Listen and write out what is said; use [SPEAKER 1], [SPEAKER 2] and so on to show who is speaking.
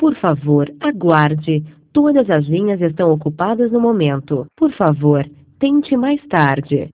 [SPEAKER 1] Por favor, aguarde. Todas as linhas estão ocupadas no momento. Por favor, tente mais tarde.